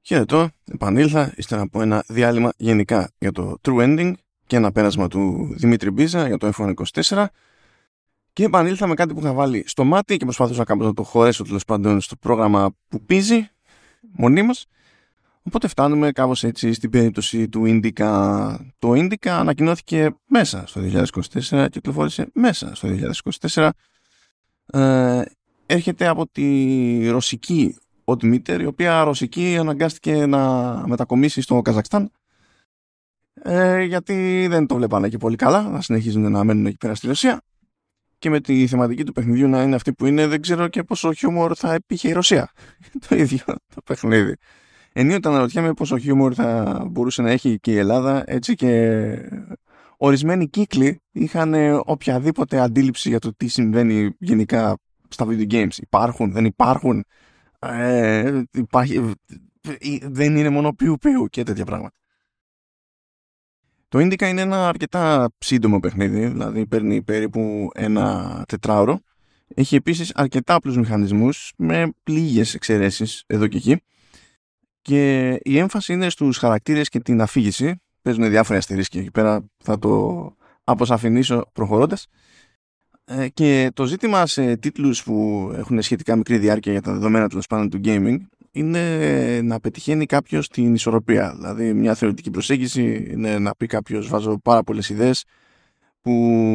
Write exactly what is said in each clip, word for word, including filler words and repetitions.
Χαιρετώ, επανήλθα ύστερα από ένα διάλειμμα γενικά για το True Ending και ένα πέρασμα του Δημήτρη Μπίζα για το F one είκοσι τέσσερα και επανήλθα με κάτι που είχα βάλει στο μάτι και προσπαθούσα κάπως να το χωρέσω τέλος πάντων στο πρόγραμμα που πίζει μονίμως. Οπότε φτάνουμε κάπως έτσι στην περίπτωση του Indica. Το Indica ανακοινώθηκε μέσα στο δύο χιλιάδες είκοσι τέσσερα, κυκλοφόρησε μέσα στο δύο χιλιάδες είκοσι τέσσερα. Ε, έρχεται από τη ρωσική Oddmeter, η οποία ρωσική αναγκάστηκε να μετακομίσει στο Καζακστάν, ε, γιατί δεν το βλέπανε και πολύ καλά να συνεχίζουν να μένουν εκεί πέρα στη Ρωσία, και με τη θεματική του παιχνιδιού να είναι αυτή που είναι, δεν ξέρω και πόσο χιούμορ θα επήχε η Ρωσία το ίδιο το παιχνίδι. Ενίοτε αναρωτιέμαι πόσο χιούμορ θα μπορούσε να έχει και η Ελλάδα, έτσι, και ορισμένοι κύκλοι είχαν οποιαδήποτε αντίληψη για το τι συμβαίνει γενικά στα video games. Υπάρχουν, δεν υπάρχουν, ε, υπάρχει, δεν είναι μόνο πιου πιου και τέτοια πράγματα. Το Indica είναι ένα αρκετά σύντομο παιχνίδι, δηλαδή παίρνει περίπου ένα τετράωρο. Έχει επίσης αρκετά απλούς μηχανισμούς με λίγες εξαιρέσεις εδώ και εκεί. Και η έμφαση είναι στους χαρακτήρες και την αφήγηση. Παίζουν διάφοροι αστερίσκοι εκεί πέρα, θα το αποσαφηνίσω προχωρώντας. Ε, και το ζήτημα σε τίτλους που έχουν σχετικά μικρή διάρκεια για τα δεδομένα τέλος πάντων του gaming είναι να πετυχαίνει κάποιος την ισορροπία. Δηλαδή μια θεωρητική προσέγγιση είναι να πει κάποιος, βάζω πάρα πολλές ιδέες που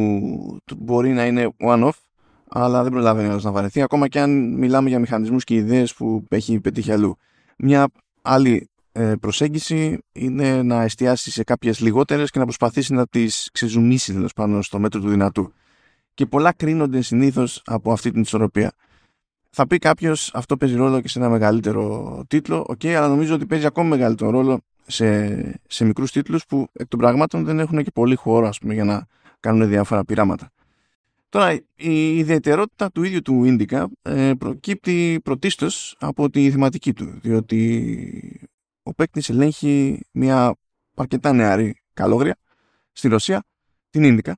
μπορεί να είναι one-off, αλλά δεν προλαβαίνει να βαρεθεί, ακόμα και αν μιλάμε για μηχανισμούς και ιδέες που έχει πετύχει αλλού. Μια άλλη ε, προσέγγιση είναι να εστιάσει σε κάποιες λιγότερες και να προσπαθήσει να τις ξεζουμίσει τέλος πάνω στο μέτρο του δυνατού. Και πολλά κρίνονται συνήθως από αυτή την ισορροπία. Θα πει κάποιος, αυτό παίζει ρόλο και σε ένα μεγαλύτερο τίτλο, ok, αλλά νομίζω ότι παίζει ακόμα μεγαλύτερο ρόλο σε, σε μικρούς τίτλους που εκ των πραγμάτων δεν έχουν και πολύ χώρο, ας πούμε, για να κάνουν διάφορα πειράματα. Τώρα, η ιδιαιτερότητα του ίδιου του Indica ε, προκύπτει πρωτίστως από τη θεματική του, διότι ο παίκτης ελέγχει μια αρκετά νεαρή καλόγρια στη Ρωσία, την Indica,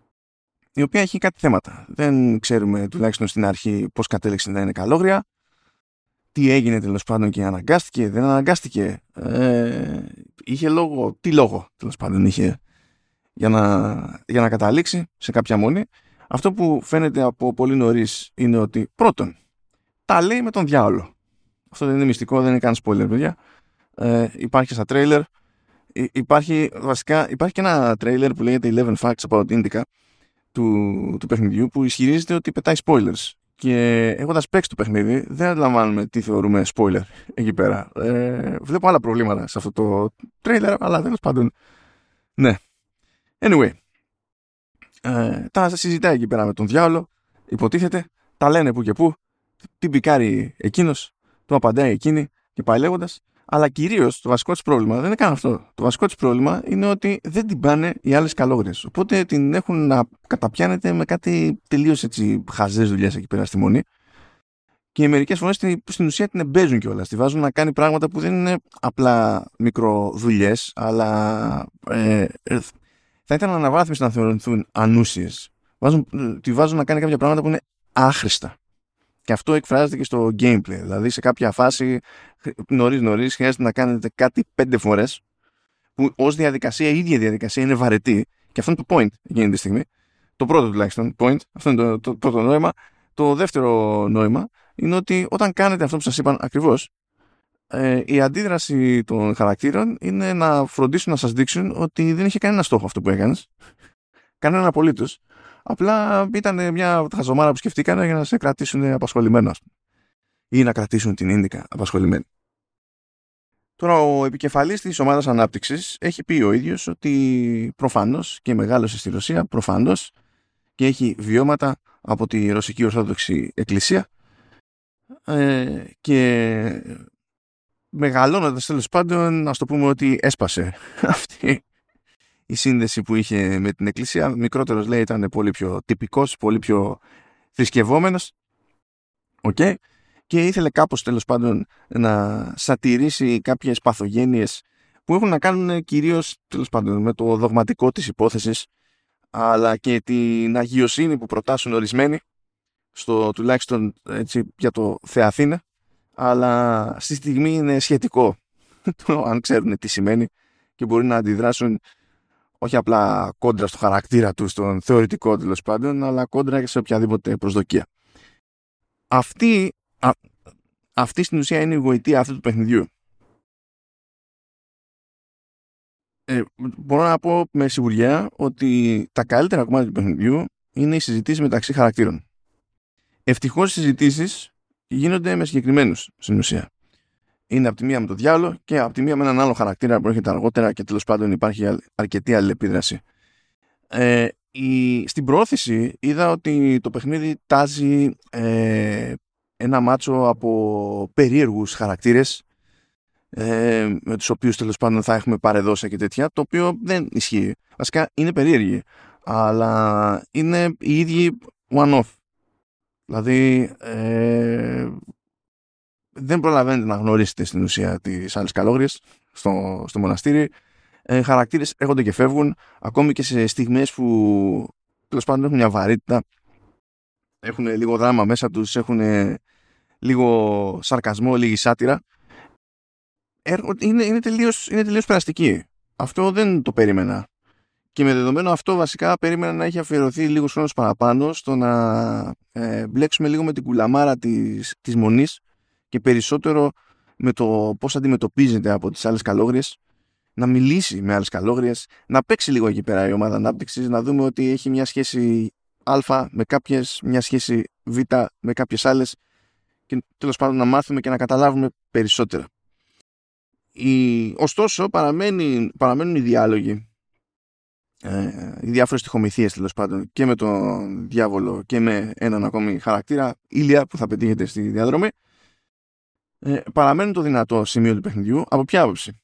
η οποία έχει κάτι θέματα. Δεν ξέρουμε τουλάχιστον στην αρχή πώς κατέληξε να είναι καλόγρια, τι έγινε τέλος πάντων και αναγκάστηκε, δεν αναγκάστηκε, ε, είχε λόγο, τι λόγο τέλος πάντων είχε για να, για να καταλήξει σε κάποια μόνη. Αυτό που φαίνεται από πολύ νωρίς είναι ότι πρώτον, τα λέει με τον διάολο. Αυτό δεν είναι μυστικό, δεν είναι καν spoiler, παιδιά. Ε, υπάρχει στα τρέιλερ. Υπάρχει, βασικά, υπάρχει και ένα τρέιλερ που λέγεται eleven Facts About Indica του, του παιχνιδιού, που ισχυρίζεται ότι πετάει spoilers. Και έχοντας παίξει το παιχνίδι, δεν αντιλαμβάνουμε τι θεωρούμε spoiler εκεί πέρα. Ε, βλέπω άλλα προβλήματα σε αυτό το τρέιλερ, αλλά τέλος πάντων. Ναι. Anyway. Ε, τα συζητάει εκεί πέρα με τον διάολο, υποτίθεται, τα λένε που και που, την πικάρει εκείνος, του απαντάει εκείνη και πάει λέγοντας. Αλλά κυρίως το βασικό της πρόβλημα δεν είναι καν αυτό. Το βασικό της πρόβλημα είναι ότι δεν την πάνε οι άλλες καλόγριες. Οπότε την έχουν να καταπιάνεται με κάτι τελείως έτσι χαζές δουλειές εκεί πέρα στη μονή. Και μερικές φορές στην, στην ουσία την εμπέζουν κιόλας. Τη βάζουν να κάνει πράγματα που δεν είναι απλά μικροδουλειές, αλλά ε, ε, θα ήταν αναβάθμιση να θεωρηθούν ανούσιες. Βάζουν, τη βάζουν να κάνει κάποια πράγματα που είναι άχρηστα. Και αυτό εκφράζεται και στο gameplay. Δηλαδή σε κάποια φάση νωρίς νωρίς χρειάζεται να κάνετε κάτι πέντε φορές, που ως διαδικασία, η ίδια διαδικασία είναι βαρετή. Και αυτό είναι το point εκείνη τη στιγμή. Το πρώτο τουλάχιστον point. Αυτό είναι το, το, το πρώτο νόημα. Το δεύτερο νόημα είναι ότι όταν κάνετε αυτό που σας είπαν ακριβώς, ε, η αντίδραση των χαρακτήρων είναι να φροντίσουν να σας δείξουν ότι δεν είχε κανένα στόχο αυτό που έκανες. Κανέναν απολύτως. Απλά ήταν μια χαζομάρα που σκεφτήκανε για να σε κρατήσουν απασχολημένο, ας πούμε. Ή να κρατήσουν την Indica απασχολημένη. Τώρα, ο επικεφαλής της ομάδας ανάπτυξης έχει πει ο ίδιος ότι προφανώς και μεγάλωσε στη Ρωσία, προφανώς και έχει βιώματα από τη Ρωσική Ορθόδοξη Εκκλησία, ε, και μεγαλώνοντας τέλος πάντων, ας το πούμε ότι έσπασε αυτή η σύνδεση που είχε με την Εκκλησία. Μικρότερος, λέει, ήταν πολύ πιο τυπικός, πολύ πιο θρησκευόμενος. Okay. Και ήθελε κάπως τέλος πάντων να σατηρήσει κάποιες παθογένειες που έχουν να κάνουν κυρίως τέλος πάντων με το δογματικό της υπόθεσης, αλλά και την αγιοσύνη που προτάσουν ορισμένοι, στο τουλάχιστον έτσι για το Θεαθήνα, αλλά στη στιγμή είναι σχετικό το αν ξέρουν τι σημαίνει και μπορεί να αντιδράσουν όχι απλά κόντρα στο χαρακτήρα του, στον θεωρητικό τέλος πάντων, αλλά κόντρα και σε οποιαδήποτε προσδοκία. Αυτή, α, αυτή στην ουσία είναι η γοητεία αυτού του παιχνιδιού. Ε, μπορώ να πω με σιγουριά ότι τα καλύτερα κομμάτια του παιχνιδιού είναι οι συζητήσεις μεταξύ χαρακτήρων. Ευτυχώς οι συζητήσεις γίνονται με συγκεκριμένους στην ουσία. Είναι από τη μία με το διάολο και από τη μία με έναν άλλο χαρακτήρα που έρχεται αργότερα και τέλος πάντων υπάρχει αρκετή αλληλεπίδραση. Ε, η, στην προώθηση είδα ότι το παιχνίδι τάζει ε, ένα μάτσο από περίεργους χαρακτήρες ε, με τους οποίους τέλος πάντων θα έχουμε παρεδώσει και τέτοια, το οποίο δεν ισχύει. Βασικά είναι περίεργοι, αλλά είναι οι ίδιοι one-off. Δηλαδή ε, δεν προλαβαίνετε να γνωρίσετε στην ουσία τις άλλες καλόγριες στο, στο μοναστήρι. Ε, χαρακτήρες έρχονται και φεύγουν, ακόμη και σε στιγμές που τέλος πάντων έχουν μια βαρύτητα, έχουν λίγο δράμα μέσα τους, έχουν λίγο σαρκασμό, λίγη σάτυρα. Είναι, είναι, τελείως, είναι τελείως περαστική. Αυτό δεν το περίμενα. Και με δεδομένο αυτό βασικά περίμενα να έχει αφιερωθεί λίγος χρόνος παραπάνω στο να ε, μπλέξουμε λίγο με την κουλαμάρα της, της μονής και περισσότερο με το πώς αντιμετωπίζεται από τις άλλες καλόγριες, να μιλήσει με άλλες καλόγριες, να παίξει λίγο εκεί πέρα η ομάδα ανάπτυξης, να δούμε ότι έχει μια σχέση Α με κάποιες, μια σχέση Β με κάποιες άλλες και τέλος πάντων να μάθουμε και να καταλάβουμε περισσότερα. Η... Ωστόσο παραμένει, παραμένουν οι διάλογοι, ε, οι διάφορες τυχομηθίες τέλος πάντων και με τον διάβολο και με έναν ακόμη χαρακτήρα, Ήλια, που θα πετύχετε στη διαδρομή. Ε, παραμένουν το δυνατό σημείο του παιχνιδιού. Από ποια άποψη?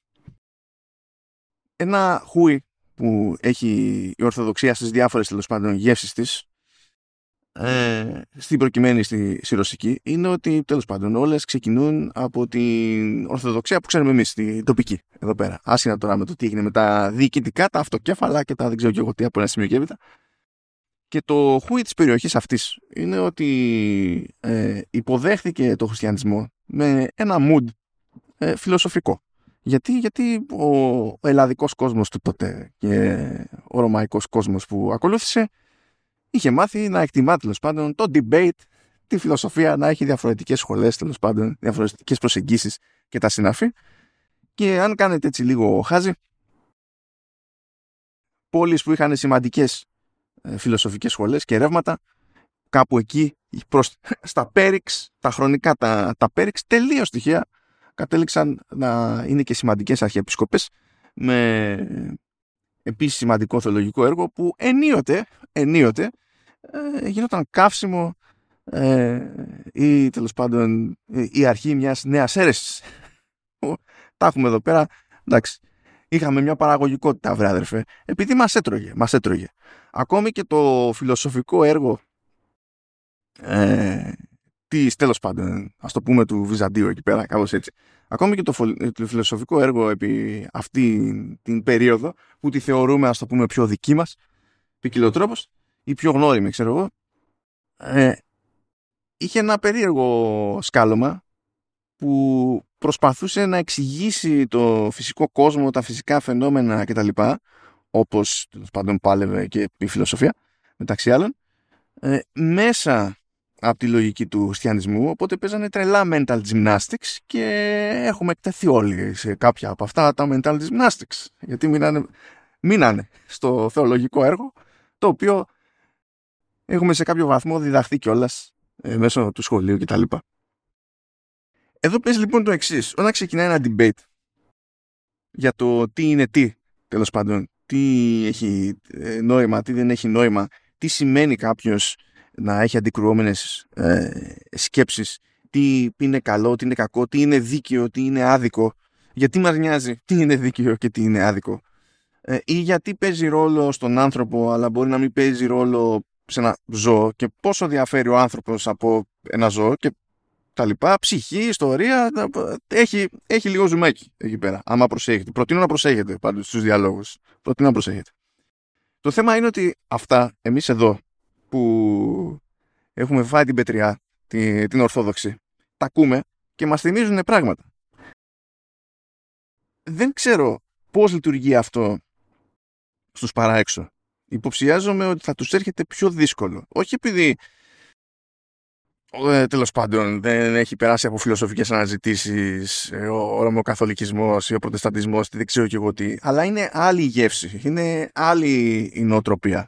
Ένα χούι που έχει η Ορθοδοξία στις διάφορες τέλος πάντων γεύσεις της, ε, στην προκειμένη στη, στη ρωσική, είναι ότι τέλος πάντων όλες ξεκινούν από την Ορθοδοξία που ξέρουμε εμείς, τη τοπική εδώ πέρα. Άσχετα τώρα με το τι έγινε με τα διοικητικά, τα αυτοκέφαλα και τα δεν ξέρω και εγώ τι από ένα σημείο και έπειτα. Και το χούι της περιοχής αυτής είναι ότι ε, υποδέχθηκε το χριστιανισμό με ένα mood ε, φιλοσοφικό. Γιατί, γιατί ο, ο ελλαδικός κόσμος του τότε και ο ρωμαϊκός κόσμος που ακολούθησε είχε μάθει να εκτιμά τέλος πάντων το debate, τη φιλοσοφία, να έχει διαφορετικές σχολές τέλος πάντων, διαφορετικές προσεγγίσεις και τα συναφή. Και αν κάνετε έτσι λίγο χάζι, πόλεις που είχαν σημαντικές ε, φιλοσοφικές σχολές και ρεύματα, κάπου εκεί προς, στα πέριξ, τα χρονικά τα, τα πέριξ, τελείως τυχαία κατέληξαν να είναι και σημαντικές αρχιεπισκοπές με επίσης σημαντικό θεολογικό έργο που ενίοτε, ενίοτε ε, γινόταν καύσιμο ε, ή τέλος πάντων η αρχή μιας νέας αίρεσης. Τα έχουμε εδώ πέρα, εντάξει, είχαμε μια παραγωγικότητα, βρε αδερφέ, επειδή μας έτρωγε, μας έτρωγε. Ακόμη και το φιλοσοφικό έργο ε, της, τέλος πάντων, ας το πούμε, του Βυζαντίου εκεί πέρα, κάπως έτσι. Ακόμη και το, το φιλοσοφικό έργο επί αυτή την περίοδο που τη θεωρούμε, ας το πούμε, πιο δική μας, ποικιλοτρόπως ή πιο γνώριμη, ξέρω εγώ, ε, είχε ένα περίεργο σκάλωμα που προσπαθούσε να εξηγήσει το φυσικό κόσμο, τα φυσικά φαινόμενα κτλ. Όπως τέλος πάντων πάλευε και η φιλοσοφία, μεταξύ άλλων, ε, μέσα από τη λογική του χριστιανισμού, οπότε παίζανε τρελά mental gymnastics και έχουμε εκτεθεί όλοι σε κάποια από αυτά τα mental gymnastics, γιατί μείνανε, μείνανε στο θεολογικό έργο, το οποίο έχουμε σε κάποιο βαθμό διδαχθεί κιόλας ε, μέσω του σχολείου κτλ. Εδώ παίζει λοιπόν το εξής: όταν ξεκινάει ένα debate για το τι είναι τι, τέλος πάντων, τι έχει νόημα, τι δεν έχει νόημα, τι σημαίνει κάποιος να έχει αντικρουόμενες ε, σκέψεις, τι είναι καλό, τι είναι κακό, τι είναι δίκαιο, τι είναι άδικο, γιατί μας νοιάζει τι είναι δίκαιο και τι είναι άδικο, ε, ή γιατί παίζει ρόλο στον άνθρωπο αλλά μπορεί να μην παίζει ρόλο σε ένα ζώο και πόσο διαφέρει ο άνθρωπος από ένα ζώο και τα λοιπά, ψυχή, ιστορία, έχει, έχει λίγο ζουμάκι εκεί πέρα, άμα προσέχετε. Προτείνω να προσέχετε πάντως στους διαλόγους. Προτείνω να προσέχετε. Το θέμα είναι ότι αυτά εμείς εδώ που έχουμε φάει την πετριά, την, την ορθόδοξη, τα ακούμε και μας θυμίζουν πράγματα. δεν ξέρω πώς λειτουργεί αυτό στους παράεξω. Υποψιάζομαι ότι θα τους έρχεται πιο δύσκολο. Όχι επειδή ε, τέλος πάντων δεν έχει περάσει από φιλοσοφικές αναζητήσεις ε, ο, ο ρωμοκαθολικισμός ή ο προτεσταντισμός, δεν ξέρω και εγώ τι, αλλά είναι άλλη η γεύση, είναι άλλη η νοοτροπία.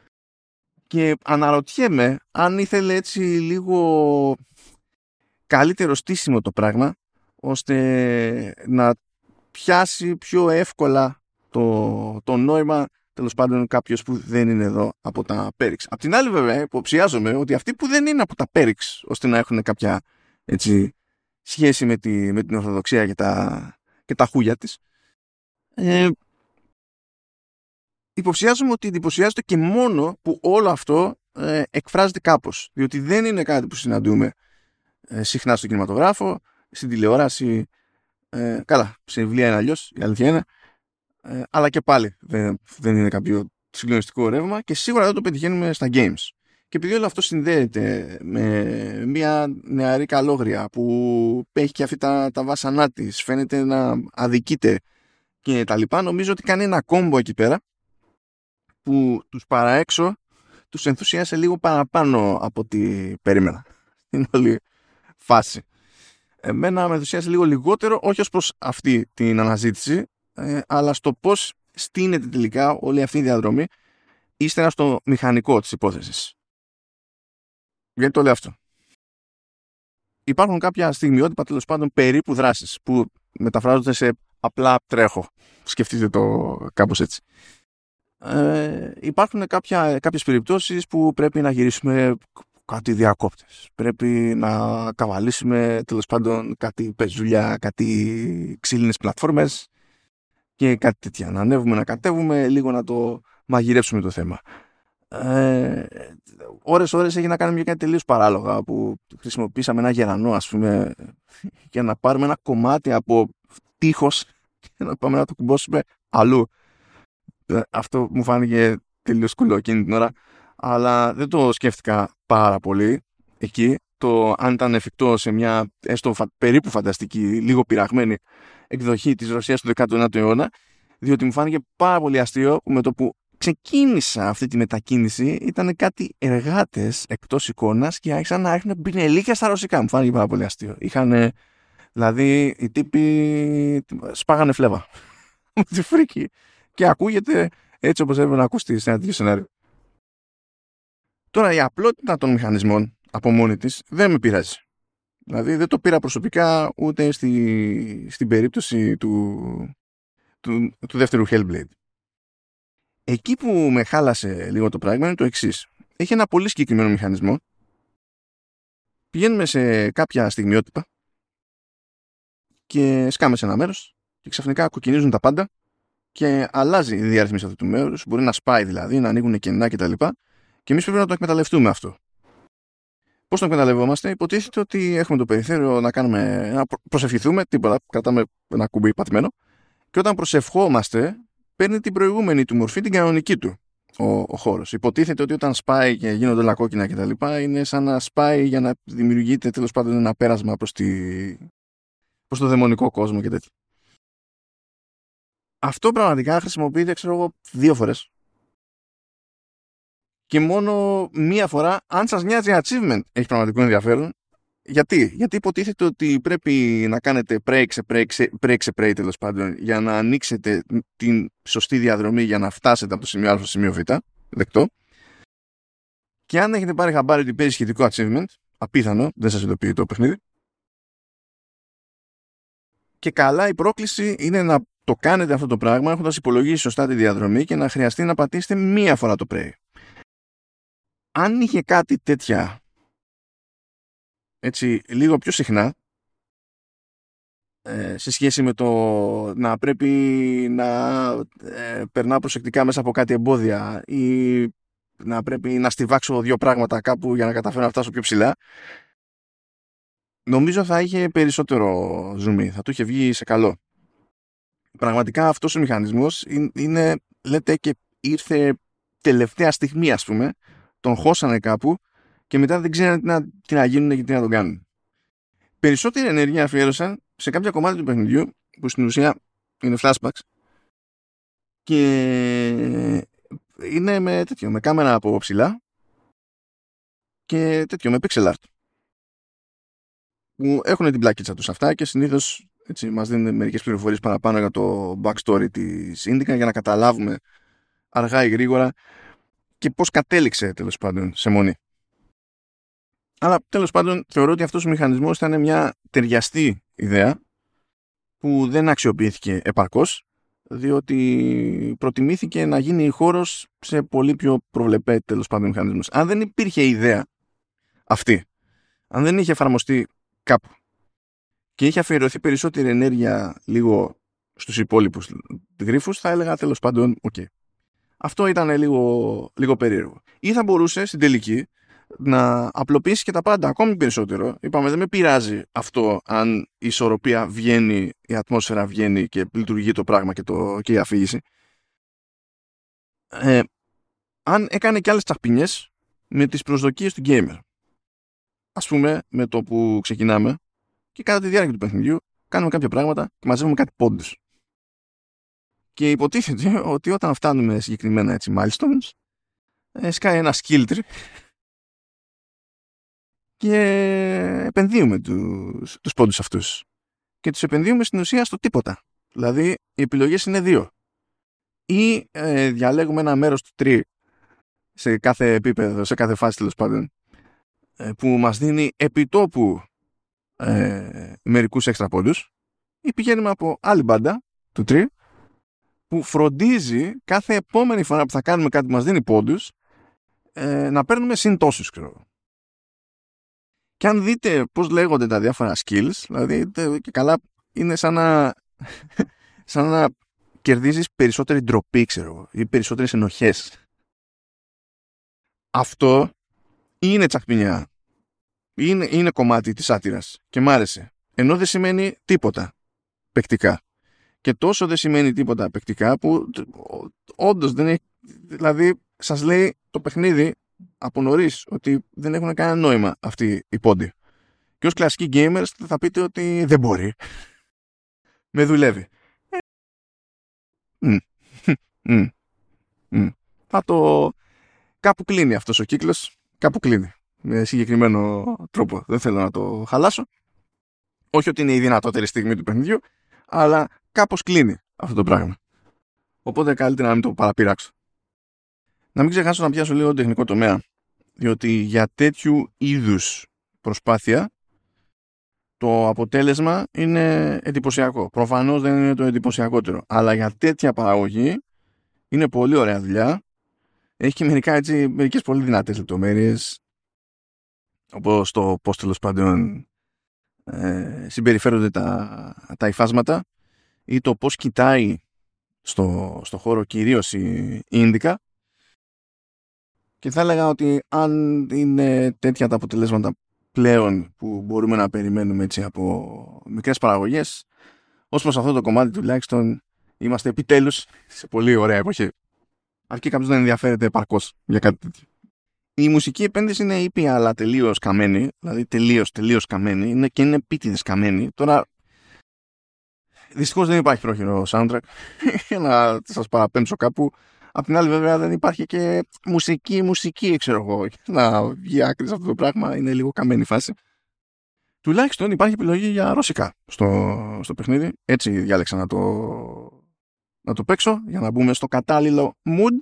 Και αναρωτιέμαι αν ήθελε έτσι λίγο καλύτερο στήσιμο το πράγμα, ώστε να πιάσει πιο εύκολα το, το νόημα, τέλος πάντων, κάποιος που δεν είναι εδώ από τα Πέριξ. Απ' την άλλη, βέβαια, υποψιάζομαι ότι αυτοί που δεν είναι από τα Πέριξ, ώστε να έχουν κάποια έτσι, σχέση με, τη, με την Ορθοδοξία και τα, και τα χούγια της, ε, υποψιάζομαι ότι εντυπωσιάζεται και μόνο που όλο αυτό ε, εκφράζεται κάπως. Διότι δεν είναι κάτι που συναντούμε ε, συχνά στο κινηματογράφο, στην τηλεόραση. Ε, καλά, σε βιβλία είναι αλλιώς, η αλήθεια είναι. Ε, αλλά και πάλι δεν, δεν είναι κάποιο συγκλονιστικό ρεύμα και σίγουρα δεν το πετυχαίνουμε στα games. Και επειδή όλο αυτό συνδέεται με μια νεαρή καλόγρια που έχει και αυτή τα, τα βάσανά της, φαίνεται να αδικείται και τα λοιπά, νομίζω ότι κάνει ένα κόμπο εκεί πέρα που τους παραέξω τους ενθουσίασε λίγο παραπάνω από ό,τι περίμενα στην όλη φάση. Εμένα με ενθουσίασε λίγο λιγότερο, όχι ως προς αυτή την αναζήτηση, ε, αλλά στο πώς στείνεται τελικά όλη αυτή η διαδρομή ύστερα στο μηχανικό της υπόθεσης. Γιατί το λέω αυτό? Υπάρχουν κάποια στιγμιότυπα, τέλος πάντων, περίπου δράσεις που μεταφράζονται σε απλά τρέχω. Σκεφτείτε το κάπως έτσι. Ε, υπάρχουν κάποια, κάποιες περιπτώσεις που πρέπει να γυρίσουμε κάτι διακόπτες. Πρέπει να καβαλήσουμε, τέλος πάντων, κάτι πεζούλια, κάτι ξύλινες πλατφόρμες και κάτι τέτοια. Να ανέβουμε, να κατέβουμε, λίγο να το μαγειρέψουμε το θέμα. Ε, ώρες ώρες έχει να κάνουμε και κάτι τελείως παράλογα, που χρησιμοποίησαμε ένα γερανό, ας πούμε, για να πάρουμε ένα κομμάτι από τείχος και να πάμε να το κουμπώσουμε αλλού. Αυτό μου φάνηκε τελείως κουλό εκείνη την ώρα, αλλά δεν το σκέφτηκα πάρα πολύ εκεί, το αν ήταν εφικτό σε μια έστω φα, περίπου φανταστική, λίγο πειραγμένη εκδοχή της Ρωσίας του δέκατου ένατου αιώνα, διότι μου φάνηκε πάρα πολύ αστείο που με το που ξεκίνησα αυτή τη μετακίνηση ήταν κάτι εργάτες εκτός εικόνας και άρχισαν να ρίχνουν μπινελίκια στα ρωσικά. Μου φάνηκε πάρα πολύ αστείο. Είχαν, δηλαδή, οι τύποι σπάγανε φλέβα. Μου τη φρίκη. Και ακούγεται έτσι όπως έπρεπε να ακούσει σε ένα τέτοιο σενάριο. Τώρα, η απλότητα των μηχανισμών από μόνη της δεν με πειράζει. Δηλαδή δεν το πήρα προσωπικά ούτε στη, στην περίπτωση του, του, του δεύτερου Hellblade. Εκεί που με χάλασε λίγο το πράγμα είναι το εξής. Έχει ένα πολύ συγκεκριμένο μηχανισμό. Πηγαίνουμε σε κάποια στιγμιότυπα και σκάμε σε ένα μέρος και ξαφνικά κοκκινίζουν τα πάντα και αλλάζει η διαρρύθμιση αυτού του μέρους. Μπορεί να σπάει δηλαδή, να ανοίγουν κενά κτλ. Και εμείς πρέπει να το εκμεταλλευτούμε αυτό. Πώς το εκμεταλλευόμαστε? Υποτίθεται ότι έχουμε το περιθώριο να, κάνουμε, να προσευχηθούμε, τίποτα, κρατάμε ένα κουμπί πατημένο, και όταν προσευχόμαστε παίρνει την προηγούμενη του μορφή, την κανονική του ο, ο χώρος. Υποτίθεται ότι όταν σπάει και γίνονται όλα κόκκινα κτλ. Είναι σαν να σπάει για να δημιουργείται τέλος πάντων ένα πέρασμα προς, τη, προς το δαιμονικό κόσμο και τέτοια. Αυτό πραγματικά χρησιμοποιείται, ξέρω εγώ, δύο φορές. Και μόνο μία φορά, αν σας νοιάζει achievement, έχει πραγματικό ενδιαφέρον. Γιατί? Γιατί υποτίθεται ότι πρέπει να κάνετε break σε break σε break, σε break τέλος πάντων, για να ανοίξετε την σωστή διαδρομή για να φτάσετε από το σημείο Α στο σημείο Β. Δεκτό. Και αν έχετε πάρει χαμπάρι ότι παίζει σχετικό achievement, απίθανο, δεν σας ειδοποιεί το παιχνίδι. Και καλά, η πρόκληση είναι να το κάνετε αυτό το πράγμα έχοντας υπολογίσει σωστά τη διαδρομή και να χρειαστεί να πατήσετε μία φορά το break. Αν είχε κάτι τέτοια έτσι λίγο πιο συχνά ε, σε σχέση με το να πρέπει να ε, περνάω προσεκτικά μέσα από κάτι εμπόδια ή να πρέπει να στιβάξω δύο πράγματα κάπου για να καταφέρω να φτάσω πιο ψηλά, νομίζω θα είχε περισσότερο ζουμί, θα του είχε βγει σε καλό. Πραγματικά αυτός ο μηχανισμός είναι, λέτε, και ήρθε τελευταία στιγμή, ας πούμε, τον χώσανε κάπου και μετά δεν ξέρανε τι να, τι να γίνουν και τι να τον κάνουν. Περισσότερη ενέργεια αφιέρωσαν σε κάποια κομμάτια του παιχνιδιού που στην ουσία είναι flashbacks και είναι με τέτοιο, με κάμερα από ψηλά και τέτοιο, με pixel art που έχουν την πλάκιτσα τους αυτά και συνήθως έτσι, μας δίνουν μερικές πληροφορίες παραπάνω για το backstory της Indica για να καταλάβουμε αργά ή γρήγορα και πώς κατέληξε τέλος πάντων σε μονή. Αλλά τέλος πάντων θεωρώ ότι αυτός ο μηχανισμός ήταν μια ταιριαστή ιδέα που δεν αξιοποιήθηκε επαρκώς, διότι προτιμήθηκε να γίνει χώρος σε πολύ πιο προβλεπέ τέλος πάντων μηχανισμούς. Αν δεν υπήρχε ιδέα αυτή, αν δεν είχε εφαρμοστεί κάπου και είχε αφιερωθεί περισσότερη ενέργεια λίγο στους υπόλοιπους γρίφους, θα έλεγα τέλος πάντων οκ. Okay. Αυτό ήταν λίγο, λίγο περίεργο. Ή θα μπορούσε στην τελική να απλοποιήσει και τα πάντα ακόμη περισσότερο. Είπαμε, δεν με πειράζει αυτό αν η ισορροπία βγαίνει, η ατμόσφαιρα βγαίνει και λειτουργεί το πράγμα και, το, και η αφήγηση. Ε, αν έκανε και άλλες τσαχπινιές με τις προσδοκίες του gamer. Ας πούμε, με το που ξεκινάμε και κατά τη διάρκεια του παιχνιδιού κάνουμε κάποια πράγματα και μαζεύουμε κάτι πόντους. Και υποτίθεται ότι όταν φτάνουμε συγκεκριμένα έτσι milestones, ε, σκάει ένα skill tree και επενδύουμε τους, τους πόντους αυτούς. Και τους επενδύουμε στην ουσία στο τίποτα. Δηλαδή, οι επιλογές είναι δύο. Ή ε, διαλέγουμε ένα μέρος του tree σε κάθε επίπεδο, σε κάθε φάση τέλος πάντων, ε, που μας δίνει επιτόπου ε, μερικούς έξτρα πόντους, ή πηγαίνουμε από άλλη μπάντα του tree που φροντίζει κάθε επόμενη φορά που θα κάνουμε κάτι που μας δίνει πόντους ε, να παίρνουμε συν τόσους, ξέρω. Και αν δείτε πώς λέγονται τα διάφορα skills, δηλαδή και καλά είναι σαν να, σαν να κερδίζεις περισσότερη ντροπή, ξέρω, ή περισσότερες ενοχές. Αυτό είναι τσαχπινιά. Είναι, είναι κομμάτι της σάτυρας και μ' άρεσε. Ενώ δεν σημαίνει τίποτα παικτικά. Και τόσο δεν σημαίνει τίποτα παικτικά που όντως δεν έχει, δηλαδή σας λέει το παιχνίδι από νωρίς ότι δεν έχουν κανένα νόημα αυτοί οι πόντοι. Και ως κλασικοί gamers θα πείτε ότι δεν μπορεί. Με δουλεύει. Mm. Mm. Mm. Θα το... Κάπου κλείνει αυτός ο κύκλος. Κάπου κλείνει. Με συγκεκριμένο τρόπο. Δεν θέλω να το χαλάσω. Όχι ότι είναι η δυνατότερη στιγμή του παιχνιδιού, αλλά κάπως κλείνει αυτό το πράγμα. Οπότε καλύτερα να μην το παραπειράξω. Να μην ξεχάσω να πιάσω λίγο τεχνικό τομέα, διότι για τέτοιου είδους προσπάθεια το αποτέλεσμα είναι εντυπωσιακό. Προφανώς δεν είναι το εντυπωσιακότερο, αλλά για τέτοια παραγωγή είναι πολύ ωραία δουλειά. Έχει και μερικά έτσι, μερικές πολύ δυνατές λεπτομέρειες, όπως το πώς τέλος πάντων ε, συμπεριφέρονται τα, τα υφάσματα ή το πώς κοιτάει στο, στο χώρο κυρίως η, η Indica. Και θα έλεγα ότι αν είναι τέτοια τα αποτελέσματα πλέον που μπορούμε να περιμένουμε έτσι από μικρές παραγωγές, ως προς αυτό το κομμάτι τουλάχιστον είμαστε επιτέλους σε πολύ ωραία εποχή. Αρκεί κάποιος να ενδιαφέρεται επαρκώς για κάτι τέτοιο. Η μουσική επένδυση είναι ήπια αλλά τελείως καμένη, δηλαδή τελείως τελείως καμένη, είναι και είναι επίτηδες καμένη. Τώρα δυστυχώς δεν υπάρχει πρόχειρο soundtrack για να σας παραπέμψω κάπου. Απ' την άλλη βέβαια δεν υπάρχει και μουσική, μουσική ξέρω εγώ. Να βγει άκρη σε αυτό το πράγμα, είναι λίγο καμένη φάση. Τουλάχιστον υπάρχει επιλογή για ρωσικά στο, στο παιχνίδι. Έτσι διάλεξα να το, να το παίξω για να μπούμε στο κατάλληλο mood.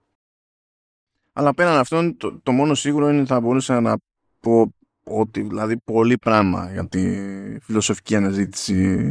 Αλλά πέραν αυτόν το, το μόνο σίγουρο είναι ότι θα μπορούσα να πω ότι δηλαδή πολύ πράγμα για τη φιλοσοφική αναζήτηση,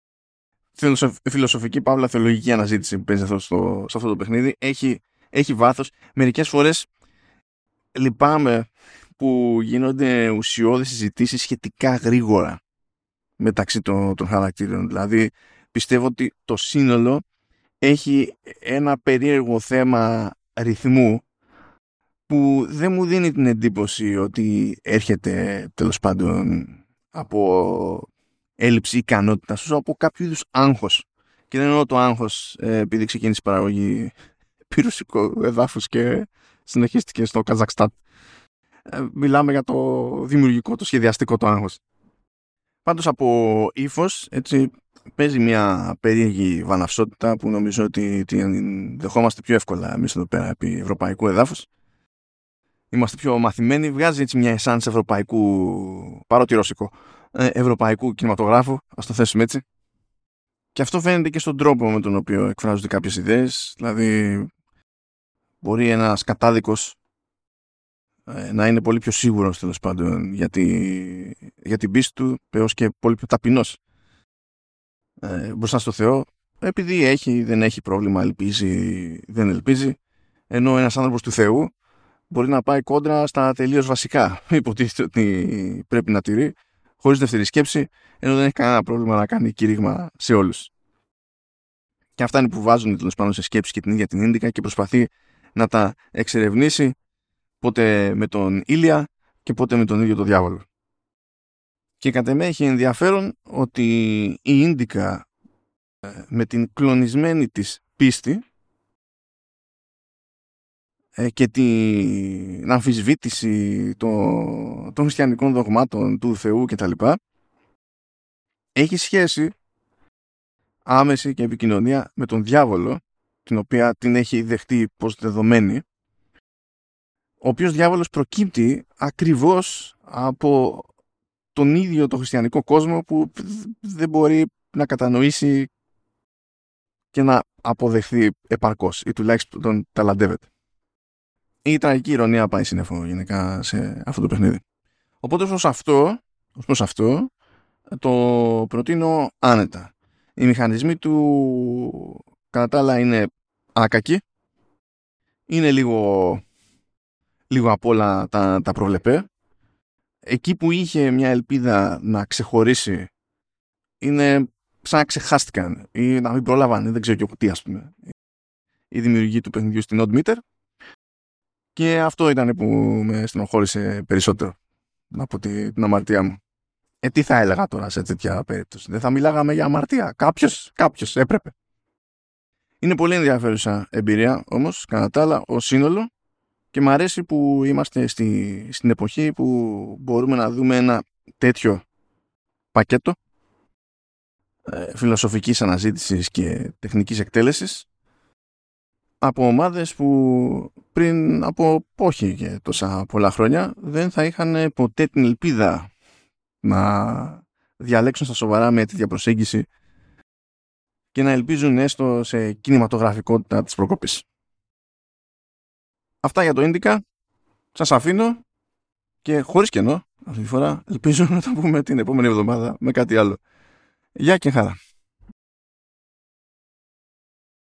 φιλοσοφική παύλα θεολογική αναζήτηση που παίζει αυτό στο, σε αυτό το παιχνίδι έχει, έχει βάθος. Μερικές φορές λυπάμαι που γίνονται ουσιώδεις συζητήσεις σχετικά γρήγορα μεταξύ των, των χαρακτήρων. Δηλαδή πιστεύω ότι το σύνολο έχει ένα περίεργο θέμα ρυθμού που δεν μου δίνει την εντύπωση ότι έρχεται τέλος πάντων από έλλειψη ικανότητας, όσο από κάποιο είδους άγχος. Και δεν εννοώ το άγχος ε, επειδή ξεκίνησε η παραγωγή πυροσικού εδάφους και συνεχίστηκε στο Καζακστάν. Ε, μιλάμε για το δημιουργικό, το σχεδιαστικό το άγχος. Πάντως από ύφος, έτσι, παίζει μια περίεργη βαναυσότητα που νομίζω ότι την δεχόμαστε πιο εύκολα εμείς εδώ πέρα επί ευρωπαϊκού εδάφους. Είμαστε πιο μαθημένοι, βγάζει έτσι μια εσάνς ευρωπαϊκού, παρότι ρώσικο, ευρωπαϊκού κινηματογράφου, ας το θέσουμε έτσι. Και αυτό φαίνεται και στον τρόπο με τον οποίο εκφράζονται κάποιες ιδέες. Δηλαδή, μπορεί ένας κατάδικος να είναι πολύ πιο σίγουρος, τέλος πάντων, για, τη, για την πίστη του, έως και πολύ πιο ταπεινός ε, μπροστά στο Θεό, επειδή έχει, δεν έχει πρόβλημα, ελπίζει, δεν ελπίζει, ενώ ένας άνθρωπος του Θεού μπορεί να πάει κόντρα στα τελείως βασικά, υποτίθεται ότι πρέπει να τηρεί, χωρίς δεύτερη σκέψη, ενώ δεν έχει κανένα πρόβλημα να κάνει κήρυγμα σε όλους. Και αυτά είναι που βάζουν τέλος πάντων σε σκέψη και την ίδια την Ίνδικα και προσπαθεί να τα εξερευνήσει, πότε με τον Ήλια και πότε με τον ίδιο τον διάβολο. Και κατ' εμέ έχει ενδιαφέρον ότι η Ίνδικα με την κλονισμένη της πίστη και την αμφισβήτηση των, των χριστιανικών δογμάτων του Θεού κτλ. Έχει σχέση άμεση και επικοινωνία με τον διάβολο, την οποία την έχει δεχτεί πως δεδομένη, ο οποίος διάβολος προκύπτει ακριβώς από τον ίδιο το χριστιανικό κόσμο που δεν μπορεί να κατανοήσει και να αποδεχθεί επαρκώς ή τουλάχιστον τον ταλαντεύεται. Η τραγική ηρωνία πάει σύννεφο γενικά σε αυτό το παιχνίδι. Οπότε ως αυτό, ως προς αυτό το προτείνω άνετα. Οι μηχανισμοί του κατά τα άλλα είναι άκακοι, είναι λίγο λίγο απ' όλα τα, τα προβλεπέ. Εκεί που είχε μια ελπίδα να ξεχωρίσει, είναι σαν να ξεχάστηκαν ή να μην πρόλαβαν, δεν ξέρω και εγώ τι, ας πούμε, η δημιουργή του παιχνιδιού στην Odd Meter. Και αυτό ήταν που με στενοχώρησε περισσότερο από την αμαρτία μου. Ε, τι θα έλεγα τώρα σε τέτοια περίπτωση? Δεν θα μιλάγαμε για αμαρτία? Κάποιος, κάποιος έπρεπε. Είναι πολύ ενδιαφέρουσα εμπειρία όμως, κατά τα άλλα, ως σύνολο. Και μου αρέσει που είμαστε στη, στην εποχή που μπορούμε να δούμε ένα τέτοιο πακέτο ε, φιλοσοφικής αναζήτησης και τεχνικής εκτέλεσης από ομάδες που πριν από όχι και τόσα πολλά χρόνια δεν θα είχαν ποτέ την ελπίδα να διαλέξουν στα σοβαρά με τέτοια προσέγγιση και να ελπίζουν έστω σε κινηματογραφικότητα της προκοπής. Αυτά για το Ίνδικα. Σας αφήνω και χωρίς κενό αυτή τη φορά. Ελπίζω να τα πούμε την επόμενη εβδομάδα με κάτι άλλο. Γεια και χαρά.